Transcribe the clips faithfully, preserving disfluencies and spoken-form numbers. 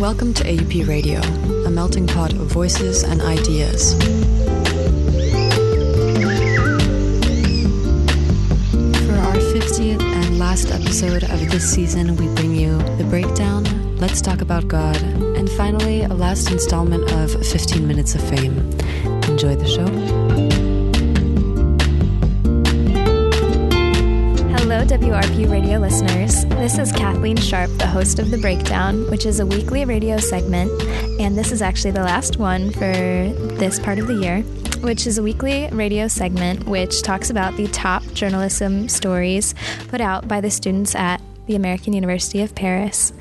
Welcome to A U P Radio, a melting pot of voices and ideas. For our fiftieth and last episode of this season, we bring you The Breakdown, Let's Talk About God, and finally, a last installment of fifteen Minutes of Fame. Enjoy the show. Hello, W R P radio listeners. This is Kathleen Sharp, the host of The Breakdown, which is a weekly radio segment, and this is actually the last one for this part of the year, which is a weekly radio segment which talks about the top journalism stories put out by the students at the American University of Paris.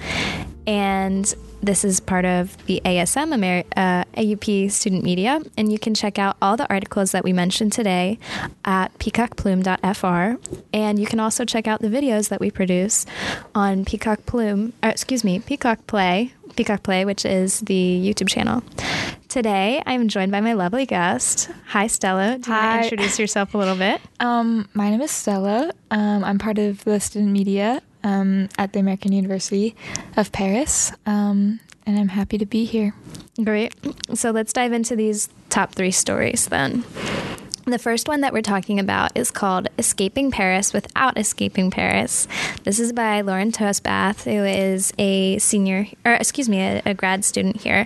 And this is part of the A S M, Amer- uh, A U P Student Media, and you can check out all the articles that we mentioned today at peacock plume dot f r, and you can also check out the videos that we produce on Peacock Plume, or excuse me, Peacock Play, Peacock Play, which is the YouTube channel. Today, I'm joined by my lovely guest. Hi, Stella. Do you Hi. want to introduce yourself a little bit? Um, my name is Stella. Um, I'm part of the student media um, at the American University of Paris, um, and I'm happy to be here. Great. So let's dive into these top three stories then. The first one that we're talking about is called Escaping Paris Without Escaping Paris. This is by Lauren Tosbath, who is a senior, or excuse me, a, a grad student here.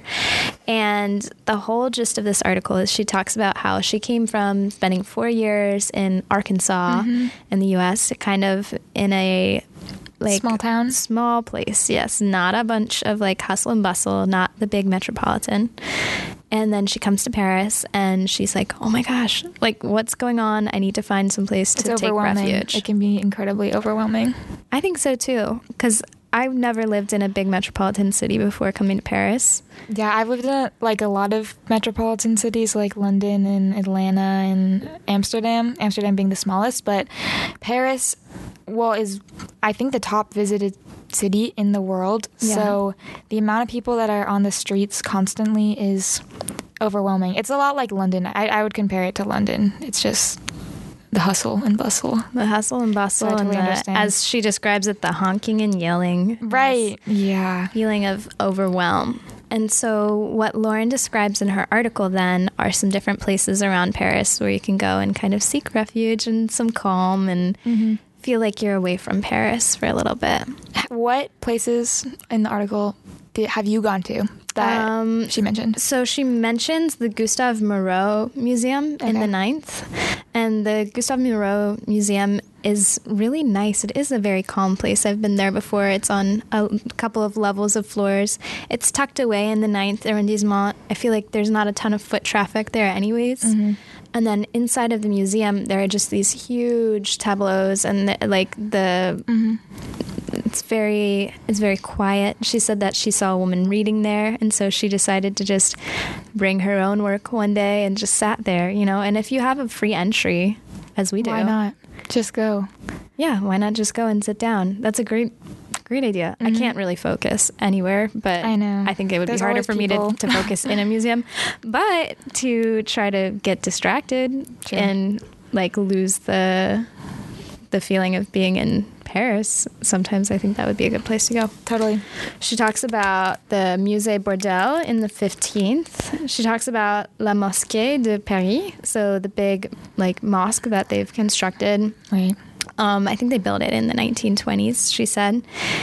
And the whole gist of this article is she talks about how she came from spending four years in Arkansas mm-hmm. in the U S, kind of in a like small town, small place. Yes, not a bunch of like hustle and bustle, not the big metropolitan. And then she comes to Paris and she's like, oh my gosh, like what's going on? I need to find some place to it's take refuge. It can be incredibly overwhelming. I think so too, because I've never lived in a big metropolitan city before coming to Paris. Yeah, I've lived in a, like a lot of metropolitan cities like London and Atlanta and Amsterdam, Amsterdam being the smallest, but Paris, well, is I think the top visited city in the world. Yeah. So the amount of people that are on the streets constantly is overwhelming. It's a lot like London. I, I would compare it to London. It's just the hustle and bustle. The hustle and bustle. So I totally and the, understand. as she describes it, the honking and yelling. Right. Yeah. Feeling of overwhelm. And so what Lauren describes in her article then are some different places around Paris where you can go and kind of seek refuge and some calm and mm-hmm. feel like you're away from Paris for a little bit. What places in the article did, have you gone to that um, she mentioned? So she mentions the Gustave Moreau Museum okay. in the ninth. And the Gustave Moreau Museum is really nice. It is a very calm place. I've been there before. It's on a couple of levels of floors. It's tucked away in the ninth arrondissement. I feel like there's not a ton of foot traffic there anyways. Mm-hmm. And then inside of the museum, there are just these huge tableaus and the, like the... Mm-hmm. It's very, it's very quiet. She said that she saw a woman reading there, and so she decided to just bring her own work one day and just sat there, you know. And if you have a free entry, as we do, why not just go? Yeah, why not just go and sit down? That's a great, great idea. Mm-hmm. I can't really focus anywhere, but I know I think it would There's be harder for people. me to, to focus in a museum, but to try to get distracted sure. and like lose the the feeling of being in Paris, sometimes I think that would be a good place to go. Totally. She talks about the Musée Bordel in the fifteenth. She talks about La Mosquée de Paris, so the big like mosque that they've constructed. Right. Um, I think they built it in the nineteen twenties, she said.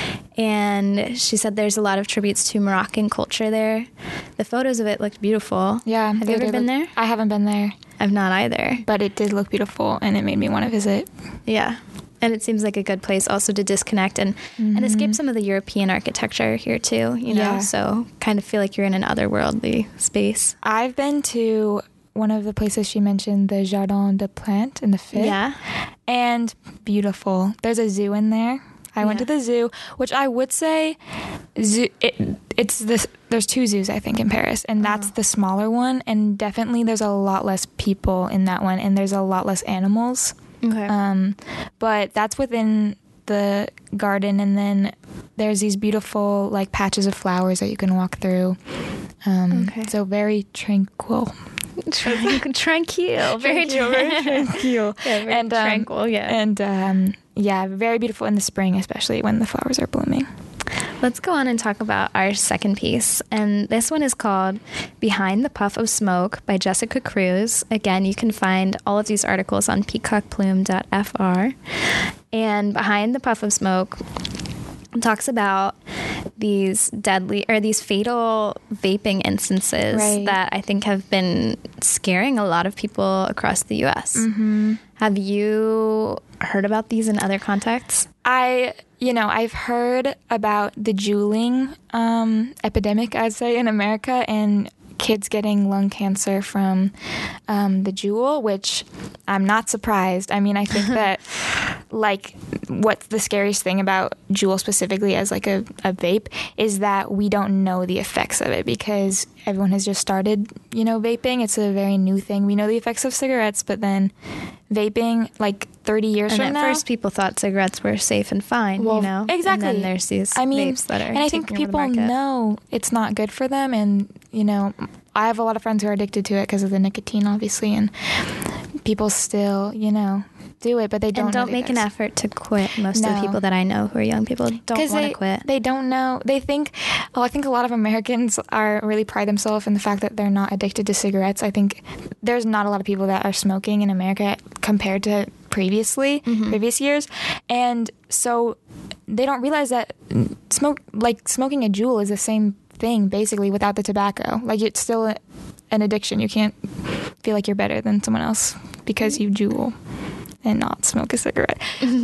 And she said there's a lot of tributes to Moroccan culture there. The photos of it looked beautiful. Yeah. Have you ever been look, there? I haven't been there. I've not either. But it did look beautiful, and it made me want to visit. Yeah. And it seems like a good place also to disconnect and, mm-hmm. and escape some of the European architecture here too, you know, yeah. so kind of feel like you're in an otherworldly space. I've been to one of the places she mentioned, the Jardin des Plantes in the fifth. Yeah. And beautiful. There's a zoo in there. I yeah. went to the zoo, which I would say zoo, it, it's this. There's two zoos, I think, in Paris, and that's oh. the smaller one. And definitely there's a lot less people in that one, and there's a lot less animals. Okay. Um, but that's within the garden, and then there's these beautiful like patches of flowers that you can walk through. Um, okay. So very tranquil. Tran- tranquil, very tranquil, very tranquil, yeah, very and um, tranquil, yeah, and um, yeah, very beautiful in the spring, especially when the flowers are blooming. Let's go on and talk about our second piece. And this one is called Behind the Puff of Smoke by Jessica Cruz. Again, you can find all of these articles on peacock plume dot f r. And Behind the Puff of Smoke talks about these deadly or these fatal vaping instances right. that I think have been scaring a lot of people across the U S. Mm-hmm. Have you heard about these in other contexts? I, you know, I've heard about the juuling um, epidemic, I'd say, in America, and kids getting lung cancer from um, the Juul, which I'm not surprised. I mean, I think that, like, what's the scariest thing about Juul specifically as, like, a, a vape is that we don't know the effects of it because everyone has just started, you know, vaping. It's a very new thing. We know the effects of cigarettes, but then vaping, like, thirty years and from at now. first people thought cigarettes were safe and fine, well, you know? Exactly. And then there's these I mean, vapes that are and I think taking over people the market. know it's not good for them. And, you know, I have a lot of friends who are addicted to it because of the nicotine, obviously. And people still, you know, do it, but they don't And don't know the make an effects. effort to quit. Most of the No. people that I know who are young people don't want they, to quit. They don't know. They think, oh, I think a lot of Americans are really pride themselves in the fact that they're not addicted to cigarettes. I think there's not a lot of people that are smoking in America compared to previously, Mm-hmm. previous years. And so they don't realize that smoke, like smoking a Juul is the same thing basically without the tobacco. Like it's still a, an addiction. You can't feel like you're better than someone else because you Juul and not smoke a cigarette.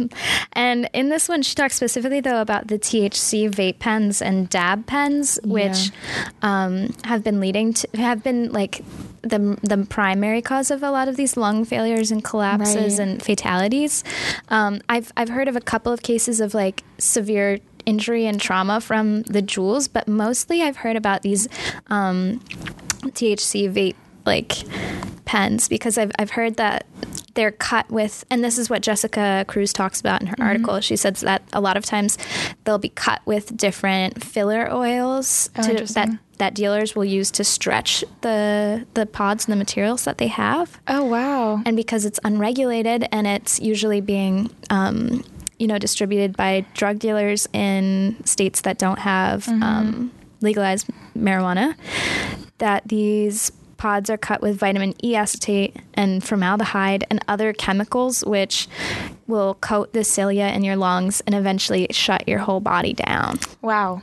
And in this one, she talks specifically, though, about the T H C vape pens and dab pens, which um, have been leading to, have been like the the primary cause of a lot of these lung failures and collapses Right. and fatalities. Um, I've I've heard of a couple of cases of like severe injury and trauma from the Juuls, but mostly I've heard about these um, T H C vape like pens because I've I've heard that they're cut with, and this is what Jessica Cruz talks about in her Mm-hmm. article. She says that a lot of times they'll be cut with different filler oils Oh, to, interesting. that that dealers will use to stretch the the pods and the materials that they have. Oh, wow. And because it's unregulated and it's usually being um, you know, distributed by drug dealers in states that don't have Mm-hmm. um, legalized marijuana, that these pods are cut with vitamin E acetate and formaldehyde and other chemicals which will coat the cilia in your lungs and eventually shut your whole body down. Wow.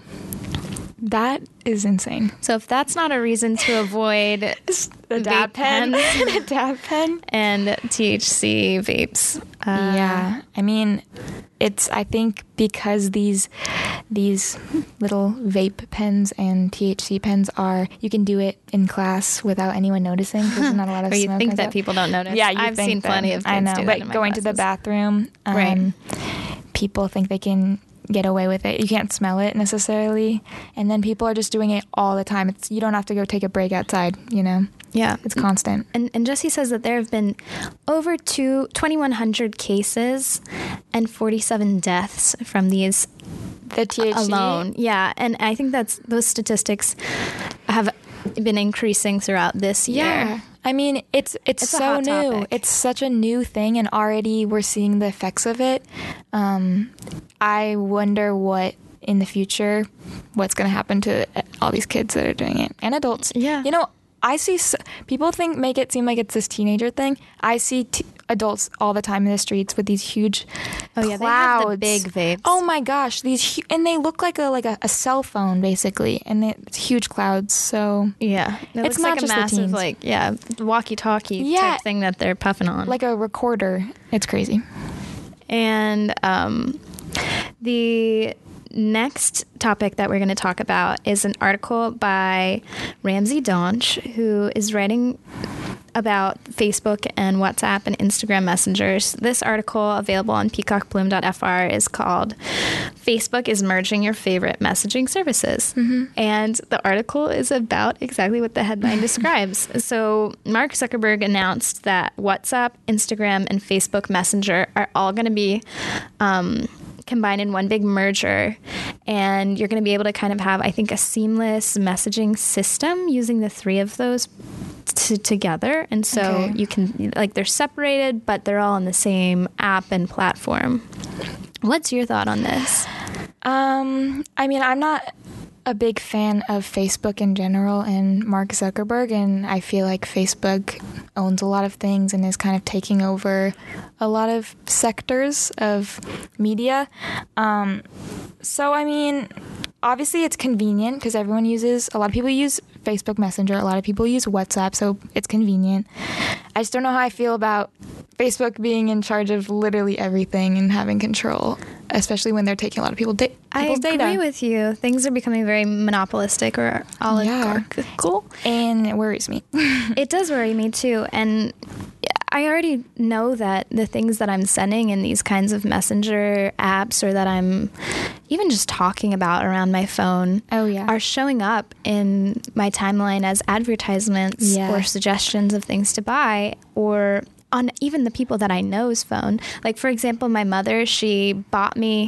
That is insane. So if that's not a reason to avoid The dab vape pen. pens The dab pen. and T H C vapes. Uh, Yeah. I mean, it's, I think because these, these little vape pens and T H C pens are, you can do it in class without anyone noticing. There's not a lot of Or you smoke think and that stuff. people don't notice. Yeah, you I've think seen that- plenty of kids I know, do that but in my going to the classes. bathroom, um, Right. people think they can get away with it. You can't smell it necessarily, and then people are just doing it all the time. It's you don't have to go take a break outside. You know, Yeah. it's constant. And, and Jesse says that there have been over two, twenty-one hundred cases and forty-seven deaths from these The T H C alone. Yeah. And I think that's those statistics have been increasing throughout this year. Yeah. I mean, it's it's, It's a so hot new. topic. It's such a new thing, and already we're seeing the effects of it. Um, I wonder what in the future, what's going to happen to all these kids that are doing it and adults. Yeah. You know, I see s people think make it seem like it's this teenager thing. I see t adults all the time in the streets with these huge Oh, yeah. clouds. They have the big vapes. Oh my gosh, these hu and they look like a like a, a cell phone basically, and it's huge clouds. So Yeah. It looks It's not like a just the massive, teens. like, yeah, walkie-talkie Yeah. type thing that they're puffing on. like a recorder. It's crazy. And um, the next topic that we're going to talk about is an article by Ramsey Donch, who is writing about Facebook and WhatsApp and Instagram messengers. This article, available on peacock plume dot f r, is called Facebook is Merging Your Favorite Messaging Services. Mm-hmm. And the article is about exactly what the headline describes. So Mark Zuckerberg announced that WhatsApp, Instagram, and Facebook Messenger are all going to be um, combined in one big merger, and you're going to be able to kind of have, I think, a seamless messaging system using the three of those t together. And so Okay. you can, like, they're separated, but they're all on the same app and platform. What's your thought on this? Um, I mean, I'm not a big fan of Facebook in general and Mark Zuckerberg, and I feel like Facebook owns a lot of things and is kind of taking over a lot of sectors of media. Um, so, I mean, obviously it's convenient because everyone uses, a lot of people use Facebook Messenger, a lot of people use WhatsApp, so it's convenient. I just don't know how I feel about Facebook being in charge of literally everything and having control, especially when they're taking a lot of people da- people's data. I agree with you. Things are becoming very monopolistic or oligarchical. Yeah. And it worries me. It does worry me too. And I already know that the things that I'm sending in these kinds of messenger apps or that I'm even just talking about around my phone oh, yeah. are showing up in my timeline as advertisements yeah. or suggestions of things to buy, or on even the people that I know's phone. Like, for example, my mother, she bought me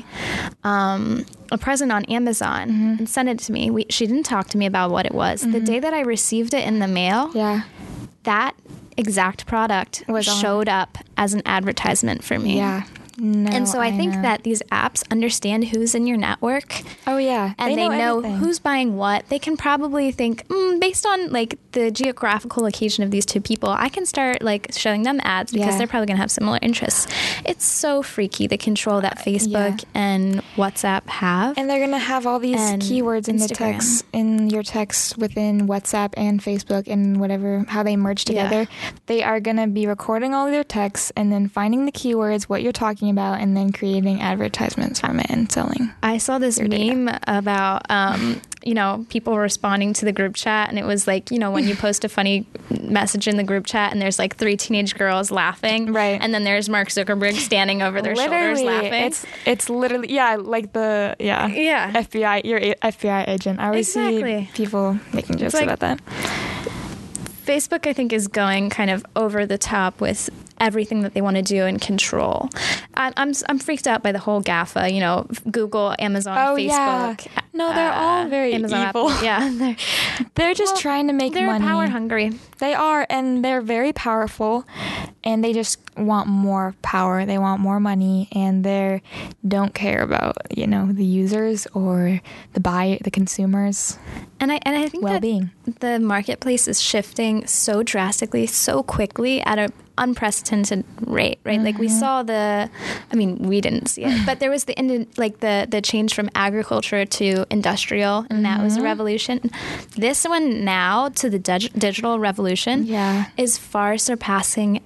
um, a present on Amazon mm-hmm. and sent it to me. We, she didn't talk to me about what it was. Mm-hmm. The day that I received it in the mail, yeah. that exact product was showed on. up as an advertisement for me. Yeah. No, and so I, I think know. that these apps understand who's in your network. Oh, yeah. And they, they know, know who's buying what. They can probably think, mm, based on like the geographical location of these two people, I can start like showing them ads because yeah. they're probably going to have similar interests. It's so freaky, the control that Facebook yeah. and WhatsApp have. And they're going to have all these and keywords in Instagram. the text, in your text within WhatsApp and Facebook and whatever, how they merge together. Yeah. They are going to be recording all of their texts and then finding the keywords, what you're talking about, and then creating advertisements from it and selling. I saw this meme data. about, um, you know, people responding to the group chat, and it was like, you know, when you post a funny message in the group chat and there's like three teenage girls laughing, right? And then there's Mark Zuckerberg standing over their literally, shoulders laughing. It's it's literally yeah, like the yeah yeah F B I, your F B I agent. I always exactly. see people making jokes like, about that. Facebook, I think, is going kind of over the top with everything that they want to do and control. I, I'm I'm freaked out by the whole GAFA, you know, Google, Amazon, oh, Facebook. Yeah. No, they're uh, all very Amazon, evil. Apple. Yeah, they're, they're just well, trying to make they're money. They're power hungry. They are, and they're very powerful, and they just want more power. They want more money, and they don't care about, you know, the users or the buy the consumers. And I and I think well-being. that the marketplace is shifting so drastically, so quickly at a unprecedented rate, right? Mm-hmm. Like we saw the, I mean, we didn't see it, but there was the like the the change from agriculture to industrial, and mm-hmm. that was a revolution. This one now to the dig- digital revolution, yeah. is far surpassing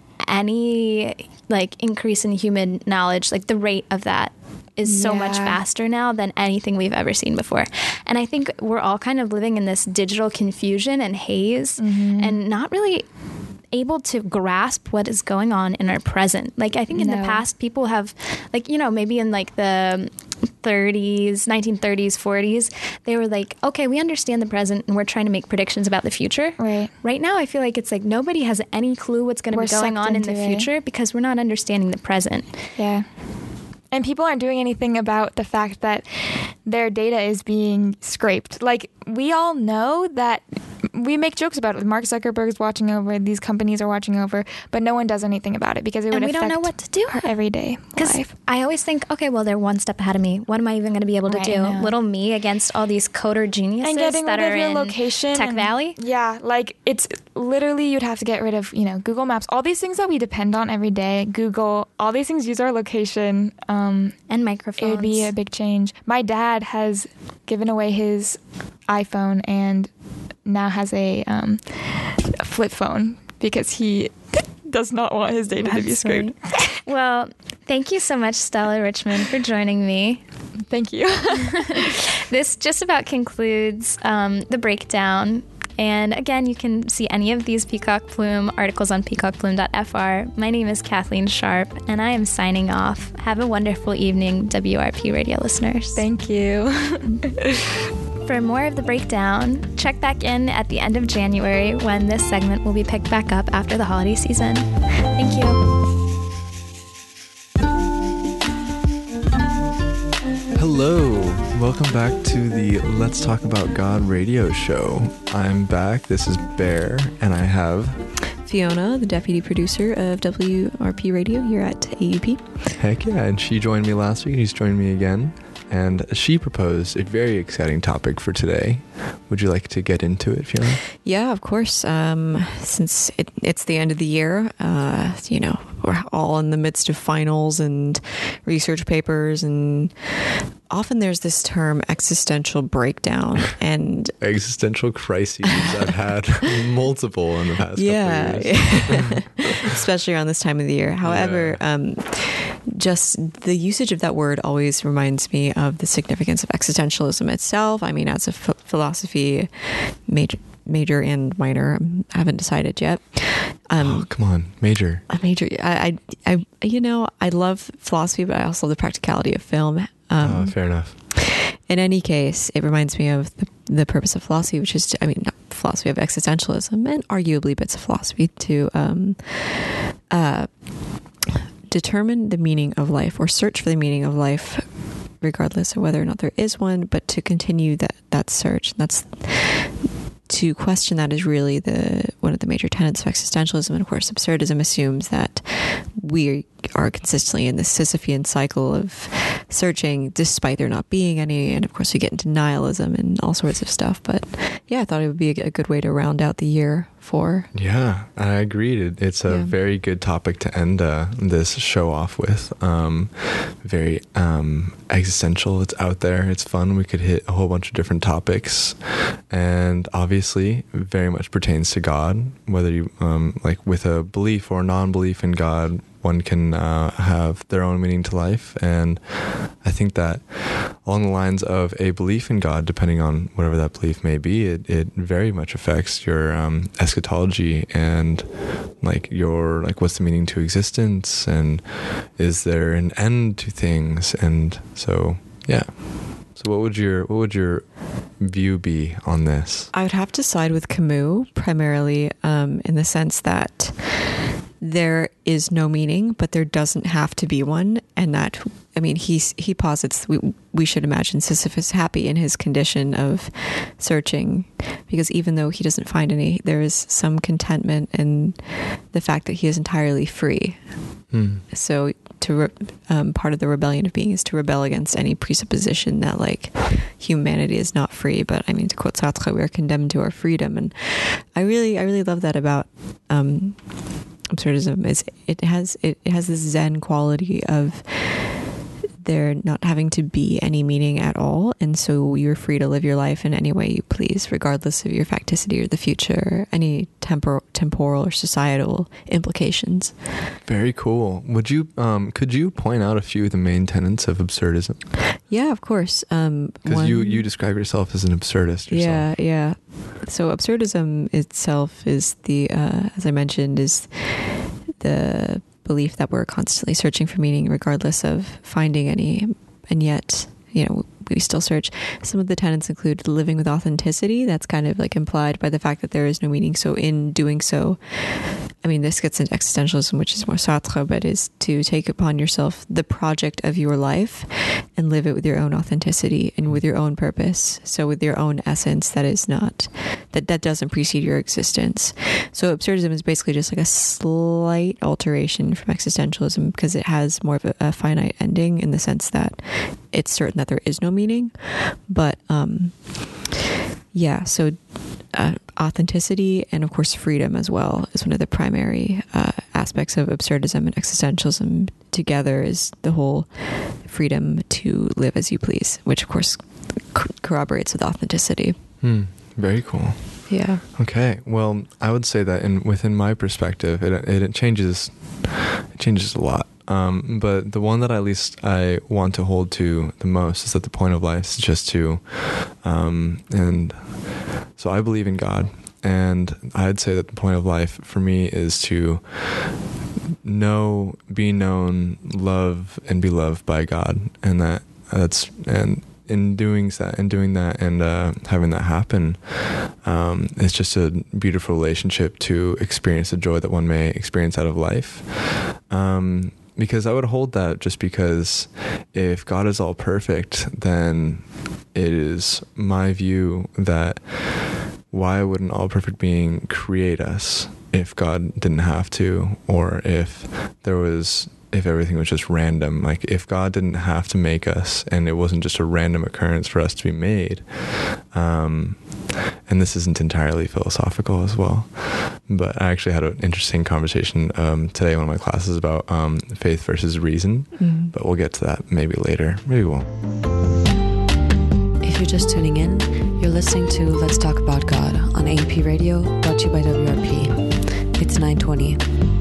any like increase in human knowledge. Like the rate of that is so yeah. much faster now than anything we've ever seen before. And I think we're all kind of living in this digital confusion and haze, mm-hmm. and not really able to grasp what is going on in our present. Like I think in no. the past people have, like, you know, maybe in like the thirties, nineteen thirties, forties, they were like, okay, we understand the present and we're trying to make predictions about the future. Right. Right now I feel like it's like nobody has any clue what's going to be going on in the future it. because we're not understanding the present. Yeah. And people aren't doing anything about the fact that their data is being scraped. Like, we all know that we make jokes about it. Mark Zuckerberg is watching over, these companies are watching over, but no one does anything about it because it would and we affect don't know what to do. our everyday life. I always think, okay, well, they're one step ahead of me. What am I even going to be able to right, do? Little me against all these coder geniuses and getting that rid are of your in location Tech and, Valley? Yeah, like it's literally you'd have to get rid of, you know, Google Maps. All these things that we depend on every day, Google, all these things use our location. Um, and microphones. It would be a big change. My dad has given away his iPhone and now has a, um, a flip phone because he does not want his data That's to be scraped. Well, thank you so much, Stella Richmond, for joining me. Thank you. This just about concludes um, the breakdown. And again, you can see any of these Peacock Plume articles on peacock plume dot f r. My name is Kathleen Sharp, and I am signing off. Have a wonderful evening, W R P radio listeners. Thank you. For more of the breakdown, check back in at the end of January when this segment will be picked back up after the holiday season. Thank you. Hello, welcome back to the Let's Talk About God radio show. I'm back, this is Bear, and I have Fiona, the deputy producer of W R P Radio here at A U P. Heck yeah, and she joined me last week, she's joined me again. and she proposed a very exciting topic for today. Would you like to get into it, Fiona? Yeah, of course. Um, since it, it's the end of the year, uh, you know, we're all in the midst of finals and research papers, and often there's this term existential breakdown and existential crises. I've had multiple in the past yeah, couple of years. Especially around this time of the year. However, yeah. um, just the usage of that word always reminds me of the significance of existentialism itself. I mean, as a ph- philosophy major, major and minor, I haven't decided yet. Um, oh, come on, major. A major. I, I, I, you know, I love philosophy, but I also love the practicality of film. Um, oh, fair enough. In any case, it reminds me of the, the purpose of philosophy, which is, to, I mean, not philosophy of existentialism, and arguably bits of philosophy to um, uh, determine the meaning of life or search for the meaning of life, regardless of whether or not there is one, but to continue that, that search. And that's to question that is really the one of the major tenets of existentialism. And of course, absurdism assumes that we are consistently in this Sisyphean cycle of searching despite there not being any. And of course, we get into nihilism and all sorts of stuff. But yeah, I thought it would be a, a good way to round out the year for. Yeah, I agreed. It, it's a yeah. very good topic to end uh, this show off with. Um, very um, existential. It's out there. It's fun. We could hit a whole bunch of different topics. And obviously, very much pertains to God, whether you, um, like with a belief or non-belief in God, one can uh, have their own meaning to life. And I think that along the lines of a belief in God, depending on whatever that belief may be, it, it very much affects your um, eschatology and like your, like what's the meaning to existence, and is there an end to things? And so, yeah. So what would your, what would your view be on this? I would have to side with Camus primarily um, in the sense that there is no meaning, but there doesn't have to be one. And that, I mean, he's, he posits we, we should imagine Sisyphus happy in his condition of searching, because even though he doesn't find any, there is some contentment in the fact that he is entirely free. Hmm. So to re- um, part of the rebellion of being is to rebel against any presupposition that like humanity is not free. But I mean, to quote Sartre, we are condemned to our freedom. And I really, I really love that about um, absurdism. Is it has it, it has this Zen quality of there not having to be any meaning at all, and so you're free to live your life in any way you please, regardless of your facticity or the future, any temporal, temporal or societal implications. Very cool. Would you, um, could you point out a few of the main tenets of absurdism? Yeah, of course. Um, because you you describe yourself as an absurdist yourself. Yeah, yeah. So absurdism itself is the, uh, as I mentioned, is the belief that we're constantly searching for meaning regardless of finding any, and yet, you know, we still search. Some of the tenets include living with authenticity. That's kind of like implied by the fact that there is no meaning. So in doing so, I mean, this gets into existentialism, which is more Sartre, but is to take upon yourself the project of your life and live it with your own authenticity and with your own purpose. So with your own essence that is not, that, that doesn't precede your existence. So absurdism is basically just like a slight alteration from existentialism, because it has more of a, a finite ending in the sense that it's certain that there is no meaning. But um, yeah, so uh, authenticity and of course freedom as well is one of the primary uh, aspects of absurdism and existentialism. Together is the whole freedom to live as you please, which of course co- corroborates with authenticity. Hmm. Very cool. Yeah. Okay. Well, I would say that in within my perspective, it it, it changes. It changes a lot. Um, but the one that at least I want to hold to the most is that the point of life is just to, um, and so I believe in God, and I'd say that the point of life for me is to know, be known, love, and be loved by God, and that that's and. In doing that, and doing that, and uh, having that happen, um, it's just a beautiful relationship to experience the joy that one may experience out of life. Um, because I would hold that just because if God is all perfect, then it is my view that why would an all perfect being create us if God didn't have to, or if there was if everything was just random. Like if God didn't have to make us and it wasn't just a random occurrence for us to be made. Um, and this isn't entirely philosophical as well, but I actually had an interesting conversation um, today in one of my classes about um, faith versus reason, mm-hmm. but we'll get to that maybe later. Maybe we won't. If you're just tuning in, you're listening to Let's Talk About God on A P Radio, brought to you by W R P. It's nine twenty.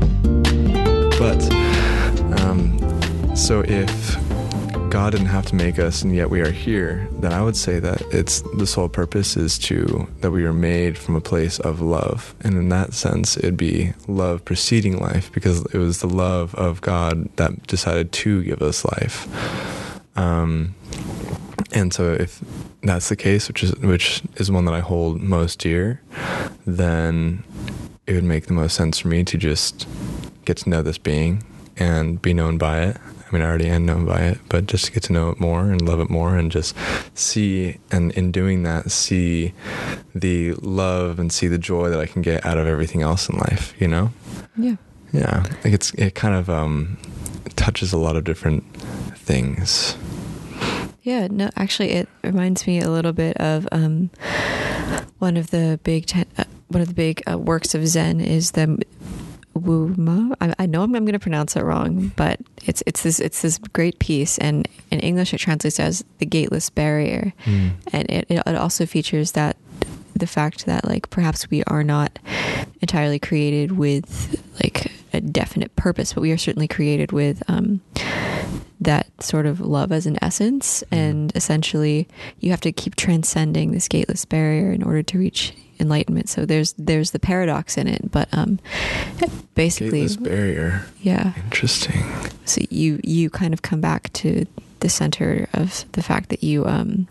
But, um, so if God didn't have to make us and yet we are here, then I would say that it's the sole purpose is to, that we are made from a place of love. And in that sense, it'd be love preceding life, because it was the love of God that decided to give us life. Um, and so if that's the case, which is, which is one that I hold most dear, then it would make the most sense for me to just get to know this being and be known by it. I mean, I already am known by it, but just to get to know it more and love it more and just see, and in doing that, see the love and see the joy that I can get out of everything else in life, you know? Yeah. Yeah. Like it's, it kind of um, touches a lot of different things. Yeah, no, actually it reminds me a little bit of um, one of the big, ten, uh, one of the big uh, works of Zen is the Wuma. I, I know I'm, I'm going to pronounce it wrong, but it's it's this it's this great piece, and in English it translates as the gateless barrier, mm. and it, it it also features that the fact that like perhaps we are not entirely created with like a definite purpose, but we are certainly created with um, that sort of love as an essence, mm. and essentially you have to keep transcending this gateless barrier in order to reach enlightenment. So there's there's the paradox in it, but um basically gateless barrier. Yeah. Interesting. So you you kind of come back to the center of the fact that you um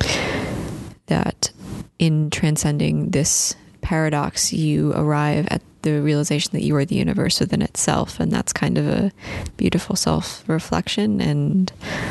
that in transcending this paradox you arrive at the realization that you are the universe within itself, and that's kind of a beautiful self-reflection, and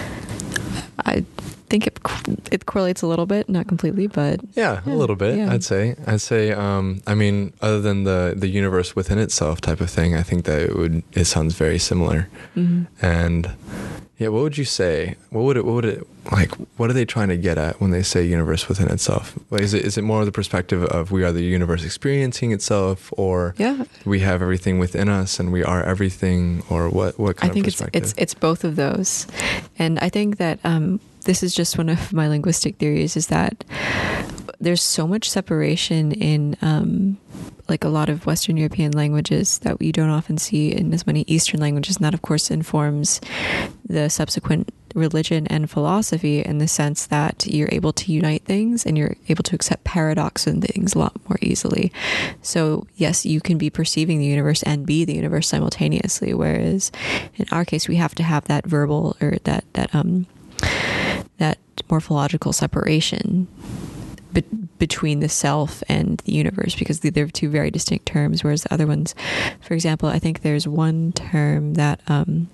I think it it correlates a little bit, not completely, but yeah, yeah a little bit. Yeah. I'd say. I'd say. Um, I mean, other than the the universe within itself type of thing, I think that it would. It sounds very similar. Mm-hmm. And yeah, what would you say? What would it? What would it like? What are they trying to get at when they say universe within itself? Like, is it is it more of the perspective of we are the universe experiencing itself, or yeah. we have everything within us and we are everything, or what? What kind I think of perspective? it's it's it's both of those, and I think that. Um, This is just one of my linguistic theories, is that there's so much separation in um, like a lot of Western European languages that you don't often see in as many Eastern languages. And that, of course, informs the subsequent religion and philosophy in the sense that you're able to unite things and you're able to accept paradox in things a lot more easily. So, yes, you can be perceiving the universe and be the universe simultaneously, whereas in our case, we have to have that verbal or that, that, um, that morphological separation be- between the self and the universe, because they're two very distinct terms, whereas the other ones, for example, I think there's one term that um,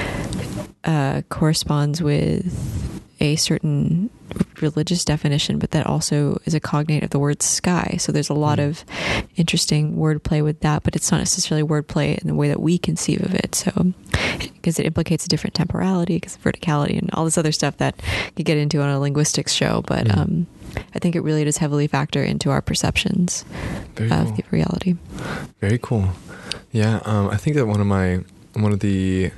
uh, corresponds with a certain religious definition, but that also is a cognate of the word sky. So there's a lot mm. of interesting wordplay with that, but it's not necessarily wordplay in the way that we conceive of it. So, because it implicates a different temporality, because of verticality and all this other stuff that you get into on a linguistics show. But mm. um, I think it really does heavily factor into our perceptions Very of cool. the reality. Very cool. Yeah, um, I think that one of my one of the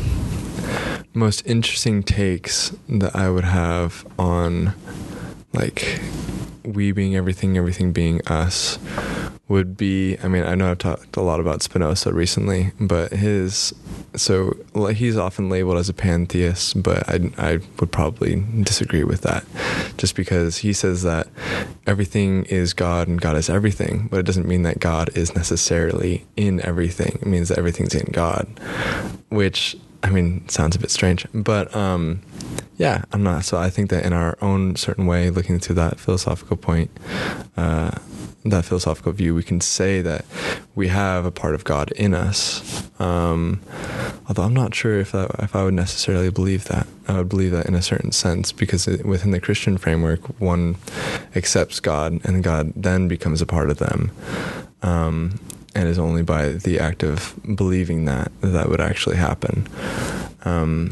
most interesting takes that I would have on like we being everything, everything being us would be, I mean, I know I've talked a lot about Spinoza recently, but his, so he's often labeled as a pantheist, but I, I would probably disagree with that, just because he says that everything is God and God is everything, but it doesn't mean that God is necessarily in everything. It means that everything's in God, which, I mean, sounds a bit strange, but um, yeah, I'm not. So I think that in our own certain way, looking through that philosophical point, uh, that philosophical view, we can say that we have a part of God in us. Um, although I'm not sure if that, if I would necessarily believe that. I would believe that in a certain sense, because it, within the Christian framework, one accepts God, and God then becomes a part of them. Um, and is only by the act of believing that that would actually happen. Um,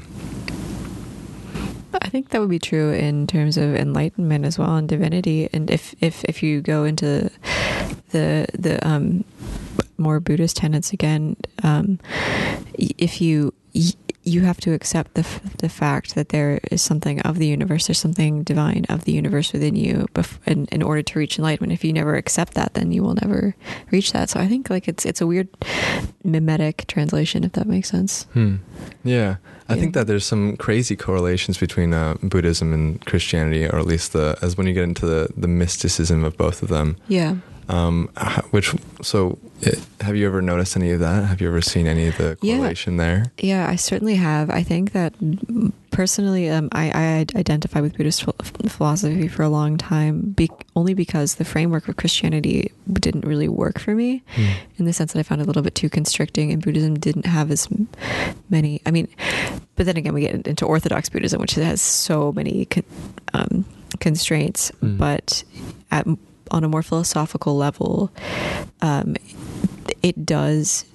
I think that would be true in terms of enlightenment as well, and divinity. And if if, if you go into the the um, more Buddhist tenets again, um, if you you have to accept the the fact that there is something of the universe, there's something divine of the universe within you, bef- in, in order to reach enlightenment. If you never accept that, then you will never reach that. So I think like it's it's a weird mimetic translation, if that makes sense. Hmm. Yeah. I Yeah. think that there's some crazy correlations between uh, Buddhism and Christianity, or at least the as when you get into the, the mysticism of both of them. Yeah. Um, which so it, have you ever noticed any of that? Have you ever seen any of the correlation yeah. there? Yeah, I certainly have. I think that personally, um, I, I identify with Buddhist philosophy for a long time, be, only because the framework of Christianity didn't really work for me, mm. in the sense that I found it a little bit too constricting, and Buddhism didn't have as many. I mean, but then again, we get into Orthodox Buddhism, which has so many con, um, constraints, mm. but at on a more philosophical level, um, it does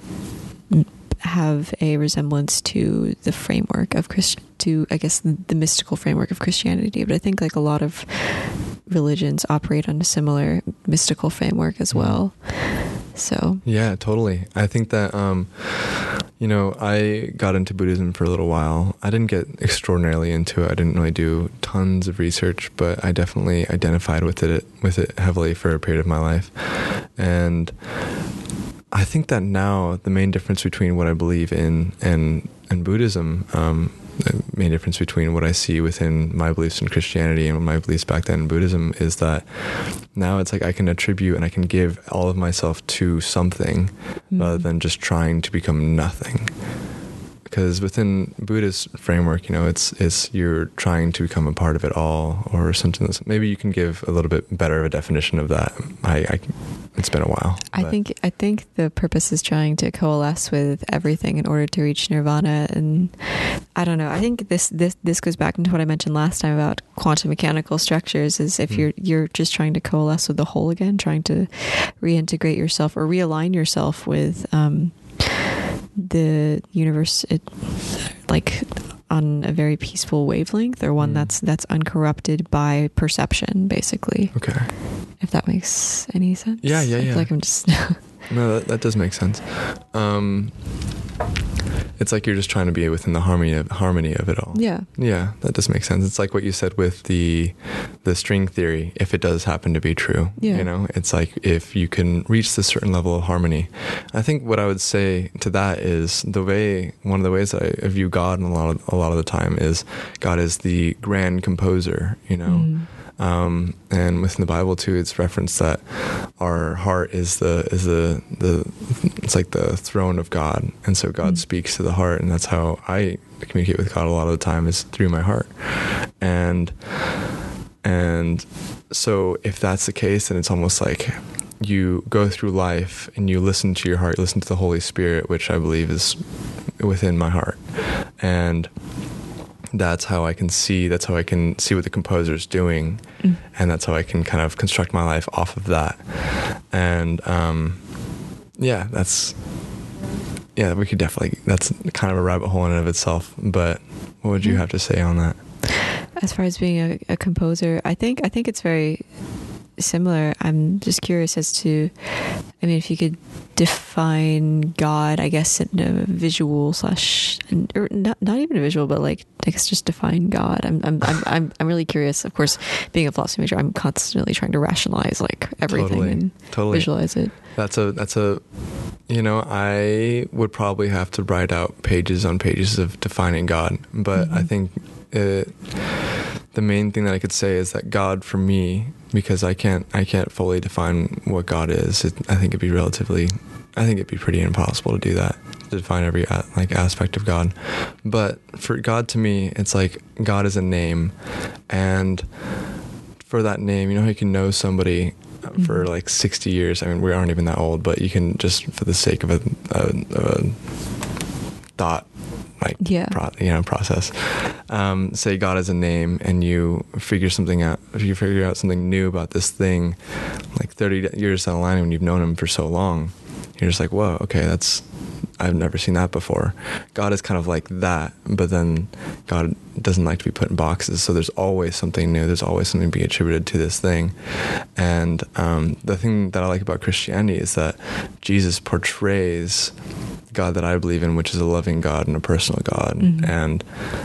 have a resemblance to the framework of Christ, to I guess the mystical framework of Christianity. But I think like a lot of religions operate on a similar mystical framework as well. So yeah, totally. I think that um, you know, I got into Buddhism for a little while. I didn't get extraordinarily into it. I didn't really do tons of research, but I definitely identified with it with it heavily for a period of my life. And I think that now the main difference between what I believe in and and Buddhism, um, the main difference between what I see within my beliefs in Christianity and my beliefs back then in Buddhism, is that now it's like I can attribute and I can give all of myself to something, mm-hmm. rather than just trying to become nothing. Because within Buddhist framework, you know, it's it's you're trying to become a part of it all, or something. That's, maybe you can give a little bit better of a definition of that. I, I it's been a while. I but. think I think the purpose is trying to coalesce with everything in order to reach nirvana. And I don't know. I think this this this goes back into what I mentioned last time about quantum mechanical structures. Is if mm. you're you're just trying to coalesce with the whole again, trying to reintegrate yourself or realign yourself with. Um, the universe, it, like on a very peaceful wavelength, or one mm. that's that's uncorrupted by perception, basically. Okay. If that makes any sense. Yeah, yeah, I yeah. feel like I'm just. No, that, that does make sense. Um, it's like you're just trying to be within the harmony of harmony of it all. Yeah. Yeah, that does make sense. It's like what you said with the the string theory, if it does happen to be true. Yeah. You know, it's like if you can reach this certain level of harmony. I think what I would say to that is the way one of the ways that I view God a lot of, a lot of the time is God is the grand composer, you know. Mm. Um, and within the Bible too, it's referenced that our heart is the is the the it's like the throne of God, and so God mm. speaks to the heart, and that's how I communicate with God a lot of the time, is through my heart. And and so if that's the case, then it's almost like you go through life and you listen to your heart, you listen to the Holy Spirit, which I believe is within my heart, and that's how I can see, that's how I can see what the composer is doing. Mm. And that's how I can kind of construct my life off of that. And, um, yeah, that's, yeah, we could definitely, that's kind of a rabbit hole in and of itself, but what would you have to say on that? As far as being a, a composer, I think, I think it's very similar. I'm just curious as to, I mean, if you could define God, I guess, in a visual slash, or not, not even a visual, but like, I guess just define God. I'm, I'm, I'm, I'm, I'm really curious. Of course, being a philosophy major, I'm constantly trying to rationalize like everything totally, and totally. visualize it. That's a, that's a, you know, I would probably have to write out pages on pages of defining God, but mm-hmm. I think it, the main thing that I could say is that God, for me, because I can't, I can't fully define what God is. It, I think it'd be relatively, I think it'd be pretty impossible to do that, to define every like aspect of God. But for God, to me, it's like God is a name, and for that name, you know how you can know somebody mm-hmm. for like sixty years. I mean, we aren't even that old, but you can just, for the sake of a, a, a thought, like yeah. pro, you know process um say God as a name, and you figure something out, if you figure out something new about this thing like thirty years down the line when you've known him for so long, you're just like, whoa, okay, that's, I've never seen that before. God is kind of like that, but then God doesn't like to be put in boxes. So there's always something new. There's always something being attributed to this thing. And um, the thing that I like about Christianity is that Jesus portrays God that I believe in, which is a loving God and a personal God, mm-hmm. and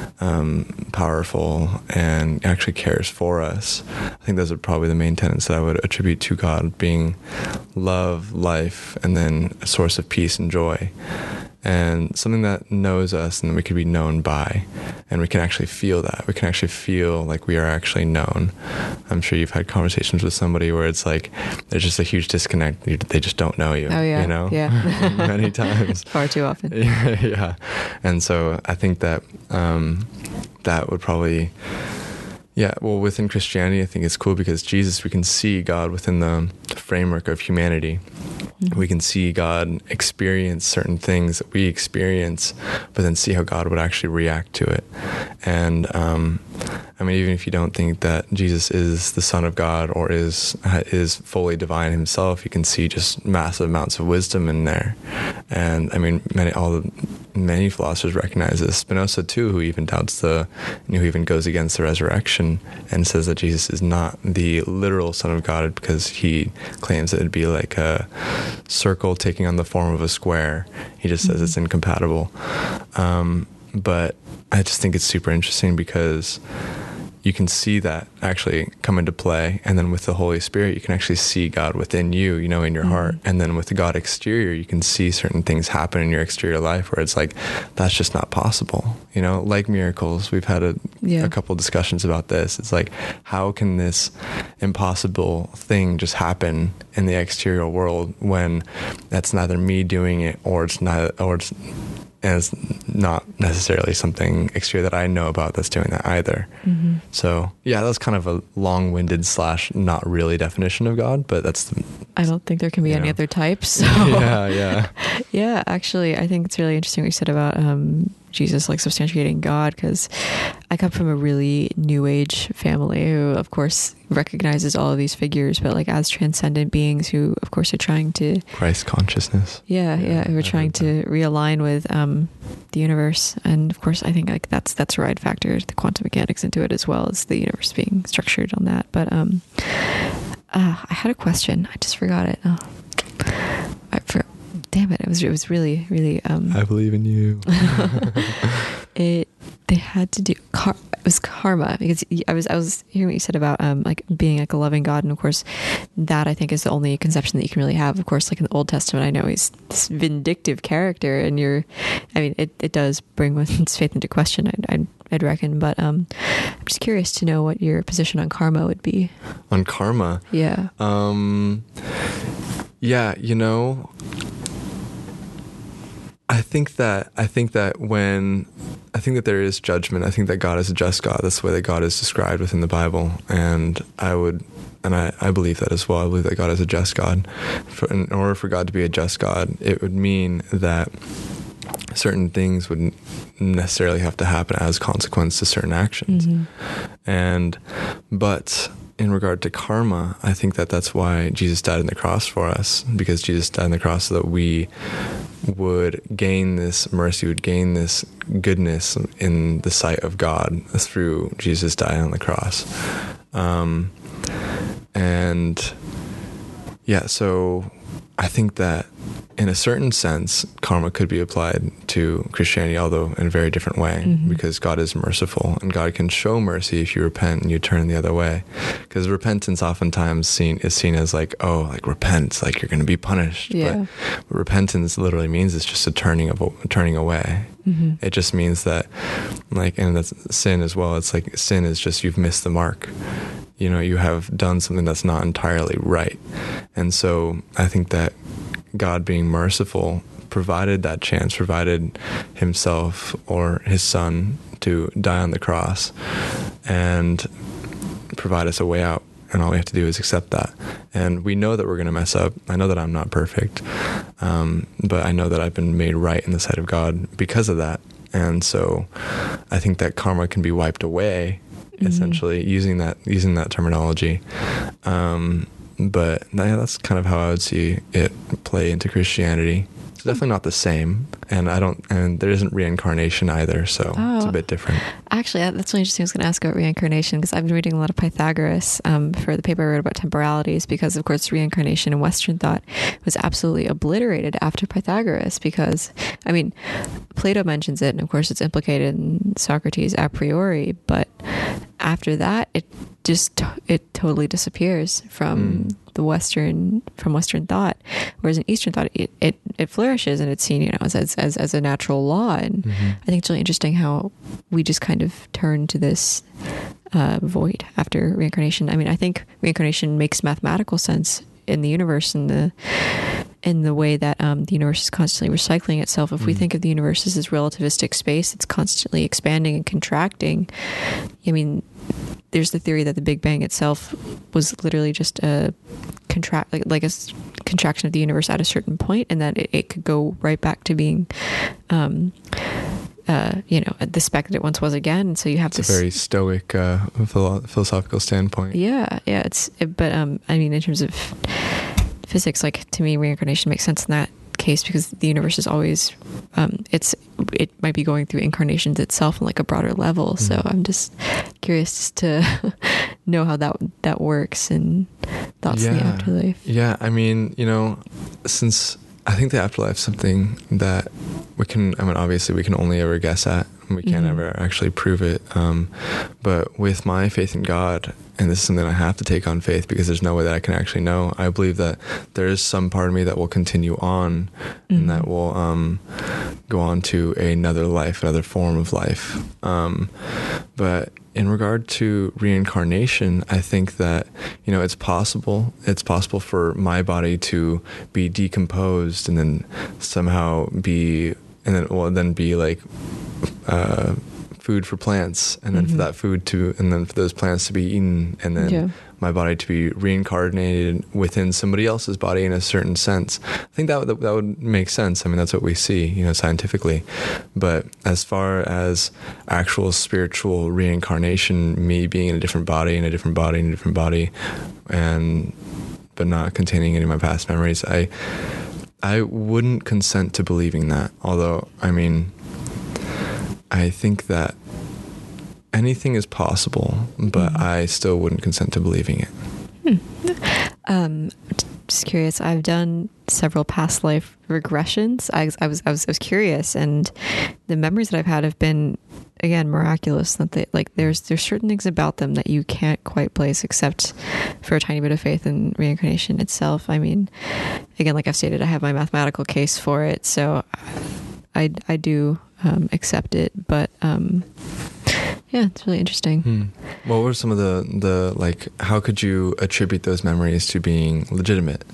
um, powerful, and actually cares for us. I think those are probably the main tenets that I would attribute to God, being love, life, and then a source of peace and joy. And something that knows us and that we could be known by, and we can actually feel that. We can actually feel like we are actually known. I'm sure you've had conversations with somebody where it's like there's just a huge disconnect. They just don't know you. Oh yeah, you know, yeah, many times, far too often. yeah, yeah, and so I think that um, that would probably. Yeah, well, within Christianity, I think it's cool because Jesus, we can see God within the framework of humanity. Mm-hmm. We can see God experience certain things that we experience, but then see how God would actually react to it. And, um, I mean, even if you don't think that Jesus is the Son of God or is is fully divine himself, you can see just massive amounts of wisdom in there. And, I mean, many all the many philosophers recognize this. Spinoza, too, who even doubts the, who even goes against the resurrection and says that Jesus is not the literal Son of God because he claims that it'd be like a circle taking on the form of a square. He just says mm-hmm. it's incompatible. Um, but I just think it's super interesting because you can see that actually come into play. And then with the Holy Spirit, you can actually see God within you, you know, in your mm-hmm. heart. And then with the God exterior, you can see certain things happen in your exterior life where it's like, that's just not possible. You know, like miracles. We've had a, yeah. a couple discussions about this. It's like, how can this impossible thing just happen in the exterior world when that's neither me doing it or it's not, or it's, and it's not necessarily something exterior that I know about that's doing that either. Mm-hmm. So, yeah, that's kind of a long-winded slash not really definition of God, but that's the... I don't think there can be any know. other types. So. yeah, yeah. yeah, actually, I think it's really interesting what you said about um, Jesus, like, substantiating God, because I come from a really New Age family who, of course, recognizes all of these figures, but, like, as transcendent beings who, of course, are trying to... Christ consciousness. Yeah, yeah, yeah who are trying to realign with um, the universe. And, of course, I think, like, that's that's where I'd factor the quantum mechanics into it as well as the universe being structured on that. But um, uh, I had a question. I just forgot it. Oh. I forgot. Damn it! It was it was really really. Um, I believe in you. it they had to do car, it was karma because I was I was hearing what you said about um like being like a loving God, and of course that I think is the only conception that you can really have. Of course, like in the Old Testament, I know he's this vindictive character, and you're, I mean, it, it does bring one's faith into question. I'd, I'd I'd reckon, but um, I'm just curious to know what your position on karma would be. On karma, yeah, um, yeah, you know. I think that I think that when I think that there is judgment. I think that God is a just God. That's the way that God is described within the Bible, and I would, and I, I believe that as well. I believe that God is a just God. For, in order for God to be a just God, it would mean that certain things wouldn't necessarily have to happen as consequence to certain actions, mm-hmm. and but. In regard to karma, I think that that's why Jesus died on the cross for us, because Jesus died on the cross so that we would gain this mercy, would gain this goodness in the sight of God through Jesus dying on the cross. Um, and yeah, so I think that in a certain sense, karma could be applied to Christianity, although in a very different way, mm-hmm. because God is merciful, and God can show mercy if you repent and you turn the other way. Because repentance oftentimes seen is seen as like, oh, like repent, like you're going to be punished. Yeah. But what repentance literally means is just a turning of a turning away. Mm-hmm. It just means that, like, and that's sin as well. It's like sin is just you've missed the mark. You know, you have done something that's not entirely right. And so I think that God being merciful provided that chance, provided himself or his son to die on the cross and provide us a way out. And all we have to do is accept that. And we know that we're going to mess up. I know that I'm not perfect. Um, but I know that I've been made right in the sight of God because of that. And so I think that karma can be wiped away, mm-hmm. essentially, using that using that terminology. Um, but yeah, that's kind of how I would see it play into Christianity. It's definitely not the same, and I don't, and there isn't reincarnation either, so Oh. it's a bit different. Actually, that's really interesting. I was going to ask about reincarnation because I've been reading a lot of Pythagoras um, for the paper I wrote about temporalities, because, of course, reincarnation in Western thought was absolutely obliterated after Pythagoras because, I mean, Plato mentions it, and, of course, it's implicated in Socrates a priori, but after that, it just, it totally disappears from Mm. the Western, from Western thought, whereas in Eastern thought, it, it, it flourishes and it's seen, you know, as, as, as a natural law. And Mm-hmm. I think it's really interesting how we just kind of turn to this uh, void after reincarnation. I mean, I think reincarnation makes mathematical sense in the universe, in the in the way that um, the universe is constantly recycling itself. If we Mm. think of the universe as this relativistic space, it's constantly expanding and contracting. I mean, there's the theory that the Big Bang itself was literally just a contract, like, like a s- contraction of the universe at a certain point, and that it, it could go right back to being, um, uh, you know, the speck that it once was again. And so you have It's this a very stoic uh, philo- philosophical standpoint. yeah, yeah. It's it, but um, I mean, in terms of physics, like, to me, reincarnation makes sense in that case because the universe is always, um, it's it might be going through incarnations itself on like a broader level. So Mhm. I'm just curious to know how that that works and thoughts in the Yeah. afterlife. Yeah, I mean, you know, since I think the afterlife is something that we can, I mean, obviously we can only ever guess at, and we can't Mhm. ever actually prove it. Um, but with my faith in God, and this is something I have to take on faith because there's no way that I can actually know, I believe that there is some part of me that will continue on Mhm. and that will um, go on to another life, another form of life. Um, but in regard to reincarnation, I think that, you know, it's possible. It's possible for my body to be decomposed and then somehow be, and then well, then be like uh, food for plants, and then Mhm. for that food to, and then for those plants to be eaten, and then Yeah. my body to be reincarnated within somebody else's body in a certain sense. I think that would, that would make sense. I mean, that's what we see, you know, scientifically. But as far as actual spiritual reincarnation, me being in a different body, in a different body, in a different body, and but not containing any of my past memories, I I wouldn't consent to believing that. Although, I mean, I think that anything is possible, but Mhm. I still wouldn't consent to believing it. Um, just curious. I've done several past life regressions. I, I was I was I was curious, and the memories that I've had have been, again, miraculous. That they, like there's there's certain things about them that you can't quite place except for a tiny bit of faith in reincarnation itself. I mean, again, like I've stated, I have my mathematical case for it, so I I do um, accept it. But um, yeah, it's really interesting. Hmm. What were some of the, the, like, how could you attribute those memories to being legitimate?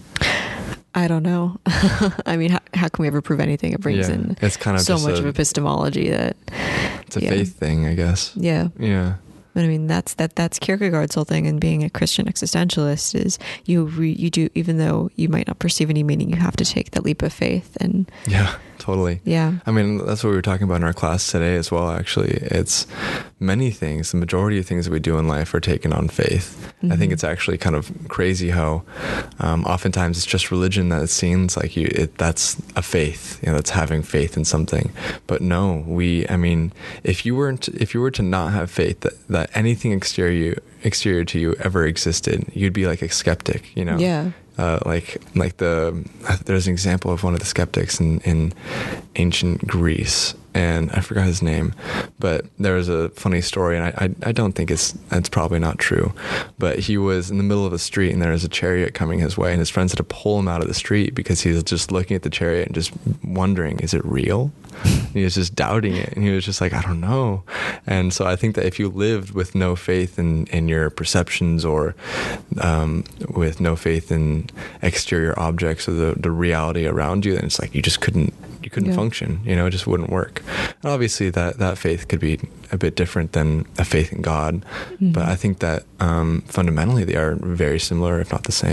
I don't know. I mean, how, how can we ever prove anything? It brings Yeah, in it's kind of so just much a, of epistemology that, it's a yeah. faith thing, I guess. yeah. Yeah. But I mean, that's that that's Kierkegaard's whole thing in being a Christian existentialist is you re, you do, even though you might not perceive any meaning, you have to take that leap of faith. And Yeah, totally. yeah, I mean, that's what we were talking about in our class today as well, actually. It's many things, the majority of things that we do in life are taken on faith. I think Mhm. it's actually kind of crazy how um, oftentimes it's just religion that it seems like you, it, that's a faith, you know, that's having faith in something. But no, we, I mean, if you weren't, if you were to not have faith that, that anything exterior, exterior to you ever existed, you'd be like a skeptic, you know? yeah, Uh, like like the there's an example of one of the skeptics in, in ancient Greece, and I forgot his name, but there was a funny story, and I, I, I don't think it's it's probably not true, but he was in the middle of a street, and there was a chariot coming his way, and his friends had to pull him out of the street because he was just looking at the chariot and just wondering, is it real? And he was just doubting it, and he was just like, I don't know. And so I think that if you lived with no faith in, in your perceptions, or um, with no faith in exterior objects or the, the reality around you, then it's like you just couldn't you couldn't Yeah. function, you know, it just wouldn't work. And obviously that, that faith could be a bit different than a faith in God, Mhm. but I think that um, fundamentally they are very similar, if not the same.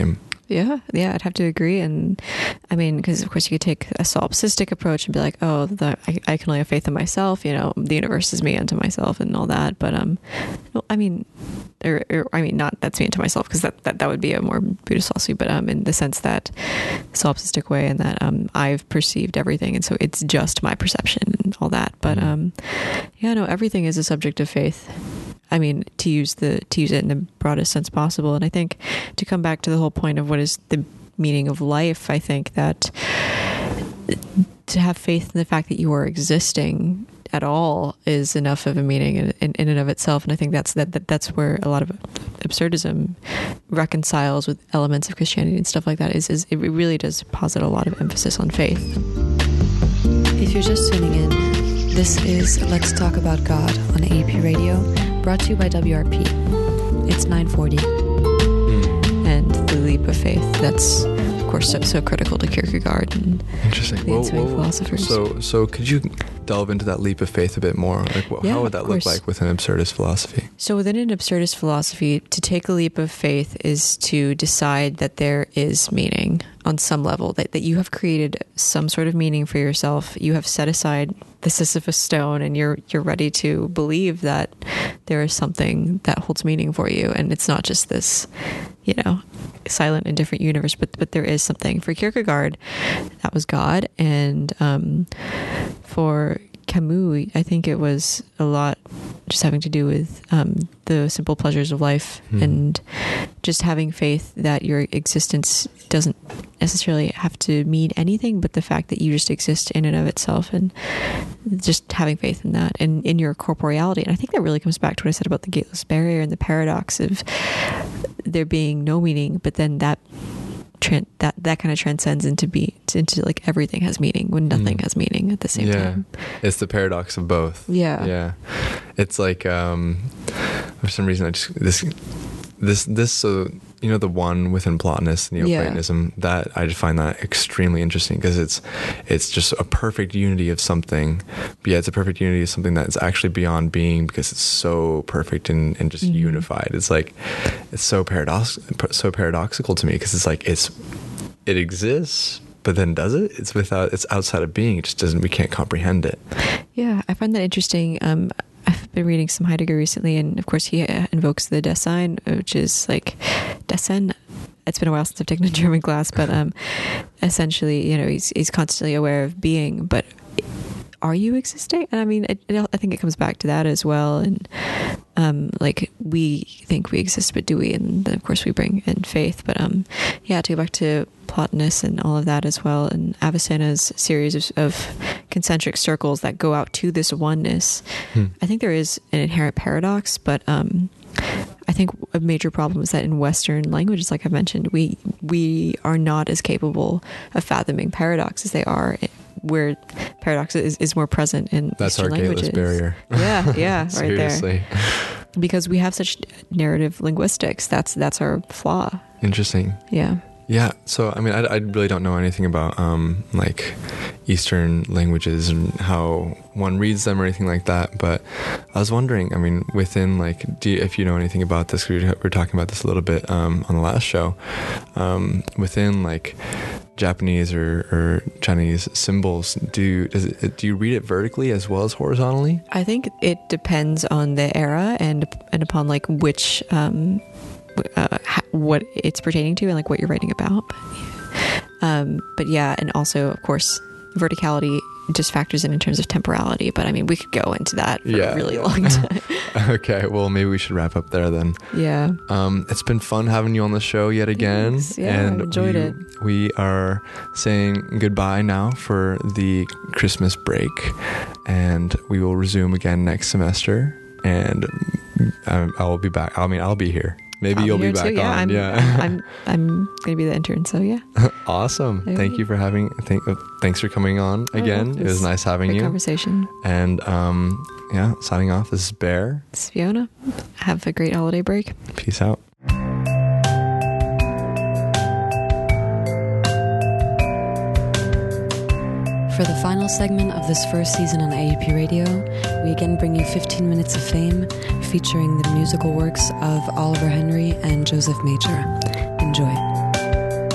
Yeah, yeah, I'd have to agree. And I mean, because of course you could take a solipsistic approach and be like, oh, the, I, I can only have faith in myself, you know, the universe is me unto myself and all that. But, um, well, I mean, or, or I mean, not that's me unto myself, because that, that, that would be a more Buddhist philosophy, but um, in the sense that solipsistic way, and that um, I've perceived everything. And so it's just my perception and all that. But um, yeah, no, everything is a subject of faith. I mean, to use the to use it in the broadest sense possible. And I think to come back to the whole point of what is the meaning of life, I think that to have faith in the fact that you are existing at all is enough of a meaning in, in, in and of itself. And I think that's that, that that's where a lot of absurdism reconciles with elements of Christianity and stuff like that. Is, is it really does posit a lot of emphasis on faith. If you're just tuning in, this is Let's Talk About God on A P Radio, brought to you by W R P. It's nine forty. And the leap of faith, that's, of course, so, so critical to Kierkegaard and Interesting. the Whoa, ensuing whoa. philosophers. So, so could you delve into that leap of faith a bit more? Like, what, Yeah, how would that of look course. like within absurdist philosophy? So within an absurdist philosophy, to take a leap of faith is to decide that there is meaning on some level, that, that you have created some sort of meaning for yourself. You have set aside the Sisyphus stone, and you're you're ready to believe that there is something that holds meaning for you. And it's not just this, you know, silent and different universe, but but there is something. For Kierkegaard, that was God. And um, for Camus, I think it was a lot just having to do with um, the simple pleasures of life Hmm. and just having faith that your existence doesn't necessarily have to mean anything, but the fact that you just exist in and of itself, and just having faith in that and in your corporeality. And I think that really comes back to what I said about the gateless barrier and the paradox of there being no meaning, but then that Tran- that that kind of transcends into be into like everything has meaning when nothing Mm. has meaning at the same yeah. time. It's the paradox of both. Yeah. Yeah. It's like, um, for some reason, I just, this, this, this, so, you know, the one within Plotinus, Neoplatonism, yeah. that I just find that extremely interesting, because it's, it's just a perfect unity of something. But yeah, it's a perfect unity of something that's actually beyond being, because it's so perfect and, and just mm. unified. It's like, it's so paradox, so paradoxical to me, because it's like, it's, it exists, but then does it? It's without, it's outside of being. It just doesn't, we can't comprehend it. Yeah, I find that interesting. Um, I've been reading some Heidegger recently, and of course he uh, invokes the Dasein, which is like Dasein. It's been a while since I've taken a German class, but um, essentially, you know, he's he's constantly aware of being, but are you existing? And I mean, it, it, I think it comes back to that as well. And um, like we think we exist, but do we? And then of course we bring in faith. But um, yeah, to go back to Plotinus and all of that as well, and Avicenna's series of, of concentric circles that go out to this oneness. Hmm. I think there is an inherent paradox, but um, I think a major problem is that in Western languages, like I mentioned, we we are not as capable of fathoming paradox as they are, where paradox is, is more present in That's Eastern our languages. Gateless barrier. Yeah, yeah, right Seriously. there. Because we have such narrative linguistics. That's that's our flaw. Interesting. Yeah. Yeah. So, I mean, I, I really don't know anything about um, like Eastern languages and how one reads them or anything like that. But I was wondering, I mean, within like, do you, if you know anything about this, we were talking about this a little bit um, on the last show, um, within like Japanese or, or Chinese symbols, do does it, do you read it vertically as well as horizontally? I think it depends on the era and and upon like which um, uh, what it's pertaining to and like what you're writing about. Um, but yeah, and also of course verticality just factors in in terms of temporality. But I mean, we could go into that for yeah. a really long time. Okay, well, maybe we should wrap up there then. Yeah. Um, it's been fun having you on the show yet again. Thanks. Yeah, and I enjoyed we, it. We are saying goodbye now for the Christmas break, and we will resume again next semester. And I, I will be back. I mean, I'll be here. Maybe I'll you'll be, be back too. Yeah, on. I'm, yeah, I'm I'm gonna be the intern. So yeah. Awesome. There Thank we you for having. Thank, uh, thanks for coming on again. Oh, it was nice having great you. Conversation. And um, yeah, signing off. This is Bear. This is Fiona. Have a great holiday break. Peace out. For the final segment of this first season on A U P Radio, we again bring you fifteen minutes of fame, featuring the musical works of Oliver Henry and Joseph Major. Enjoy.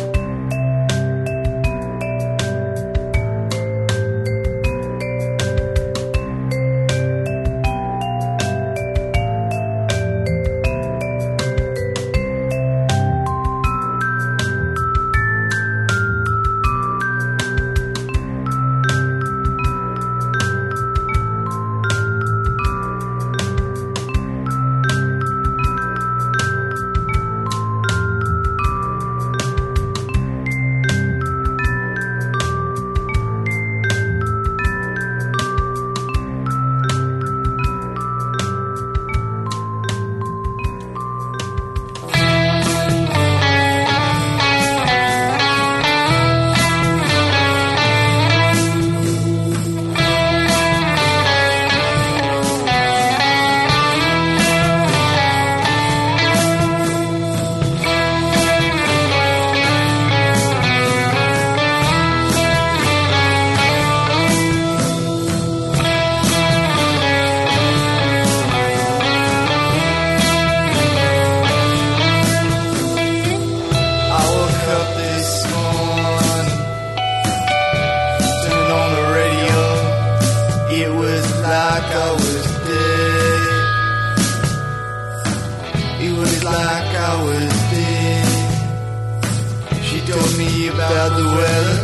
me about the weather.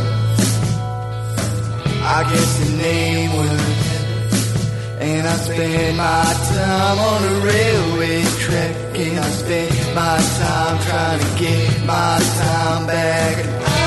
I guess the name was, and I spent my time on a railway track, and I spent my time trying to get my time back.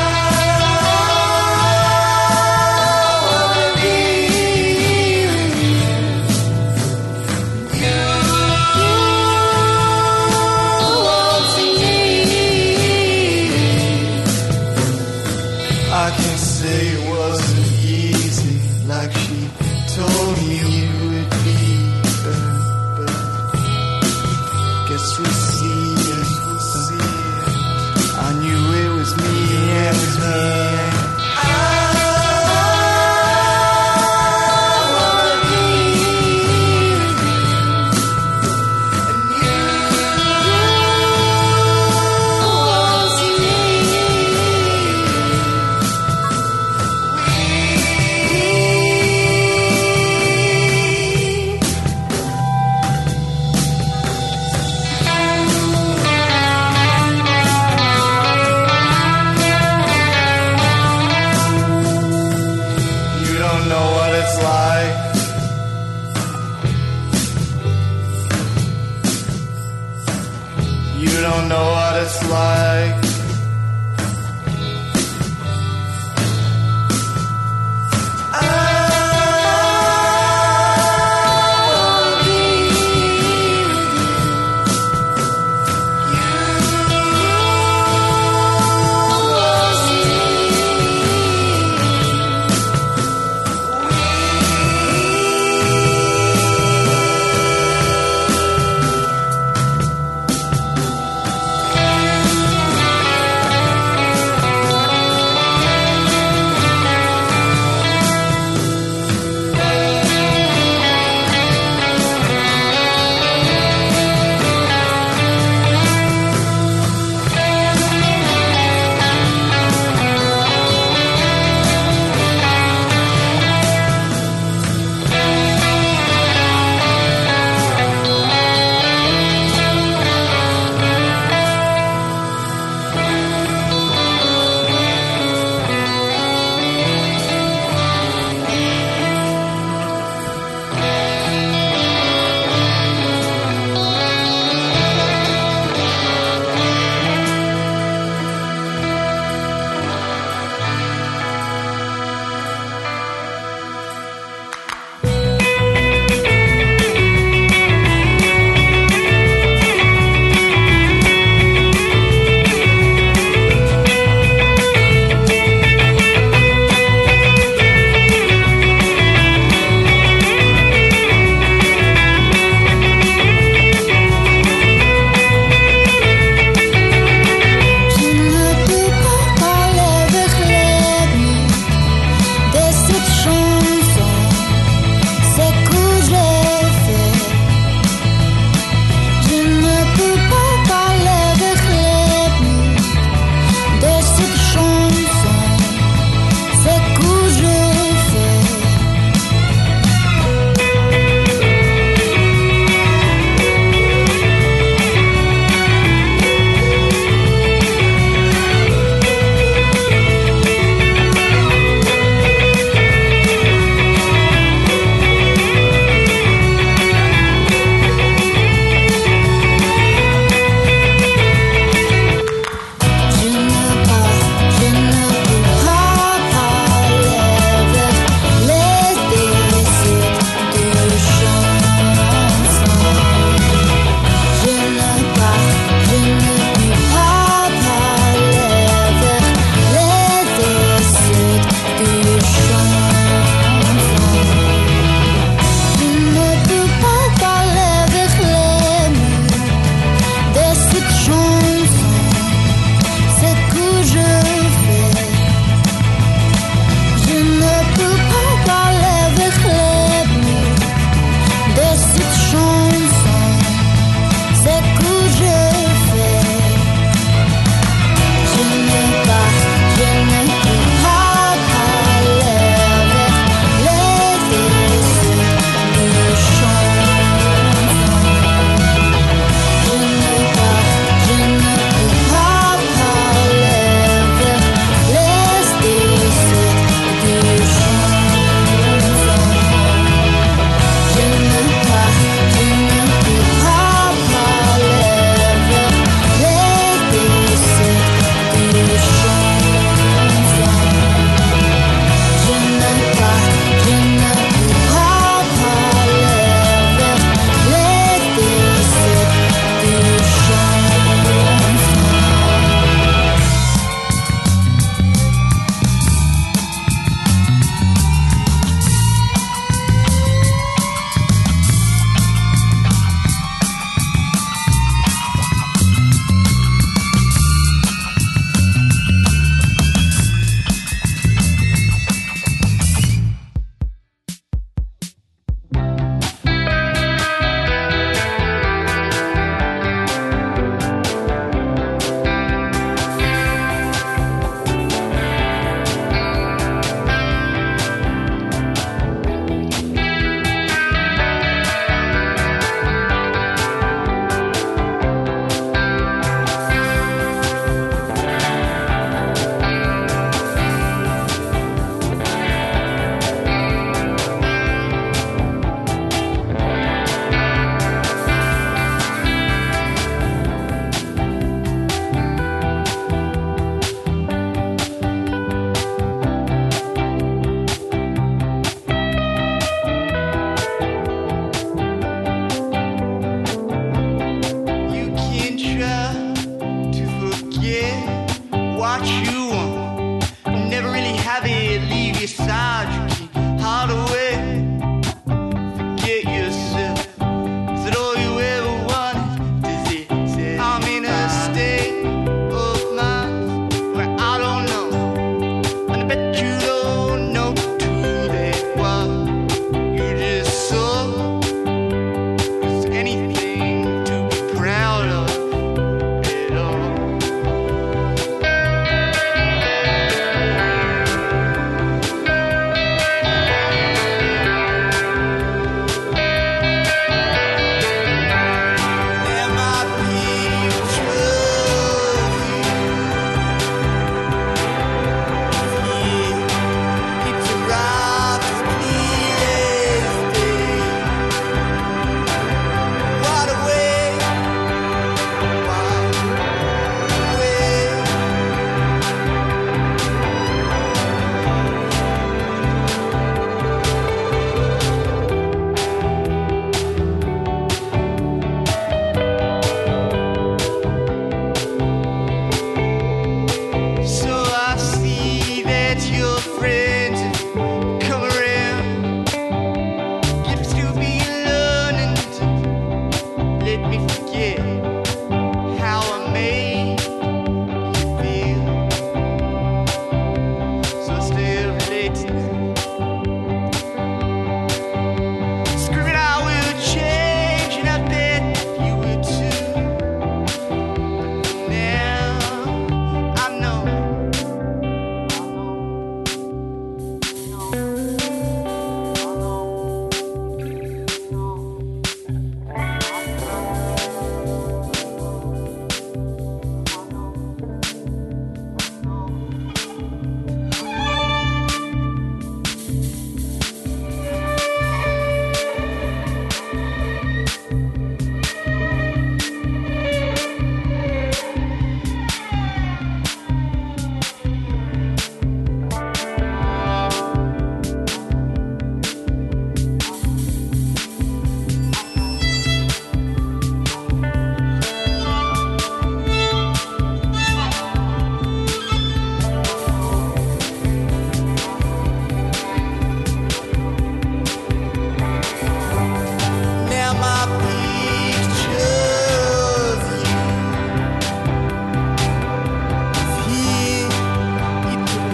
I can say it wasn't easy like she told me it would be, but, but guess we'll see it, we'll see it. I knew it was me and it was me and I wanna be with you, and you won't see me.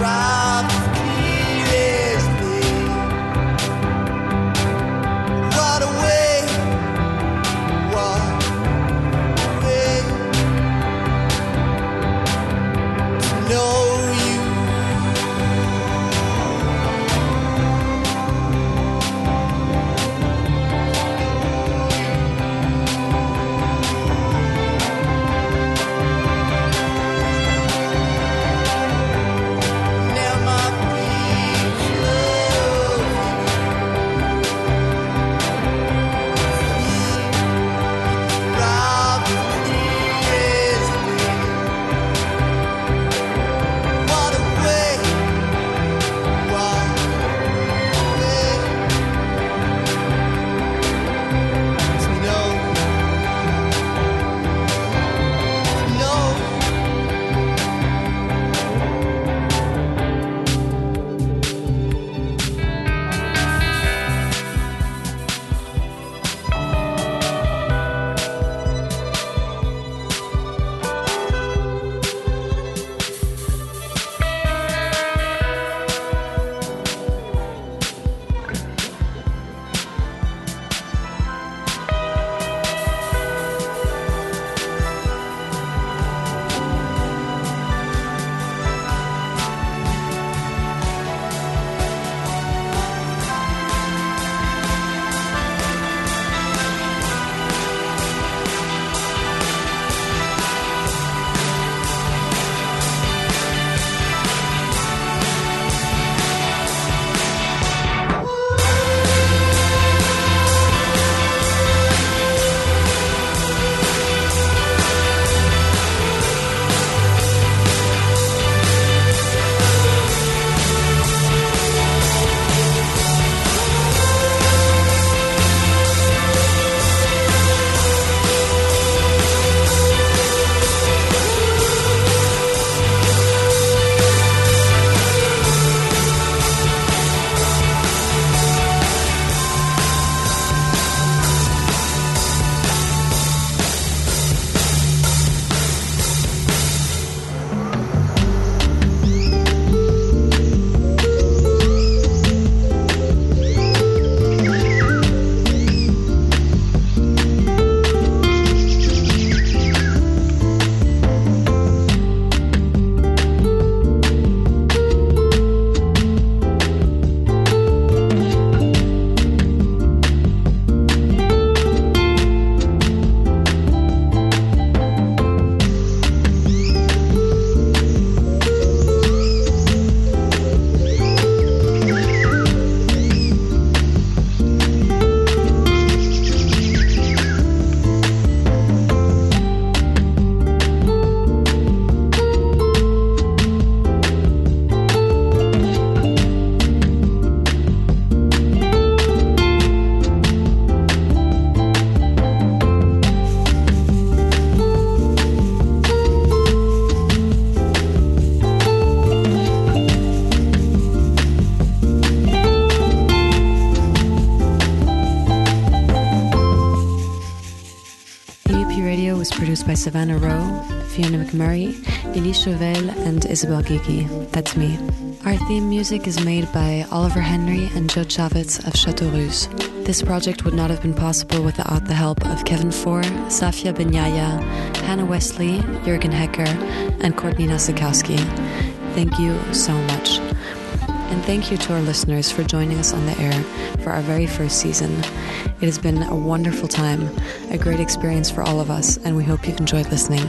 produced by Savannah Rowe, Fiona McMurray, Elise Chauvel, and Isabel Gigi. That's me. Our theme music is made by Oliver Henry and Joe Chavez of Chateaurouge. This project would not have been possible without the help of Kevin Four, Safia Benyaya, Hannah Wesley, Jürgen Hecker, and Courtney Nasikowski. Thank you so much. And thank you to our listeners for joining us on the air for our very first season. It has been a wonderful time, a great experience for all of us, and we hope you've enjoyed listening.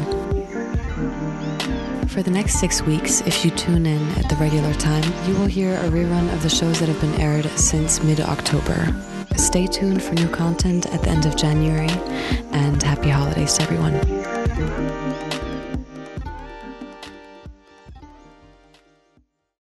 For the next six weeks, if you tune in at the regular time, you will hear a rerun of the shows that have been aired since mid-October. Stay tuned for new content at the end of January, and happy holidays to everyone.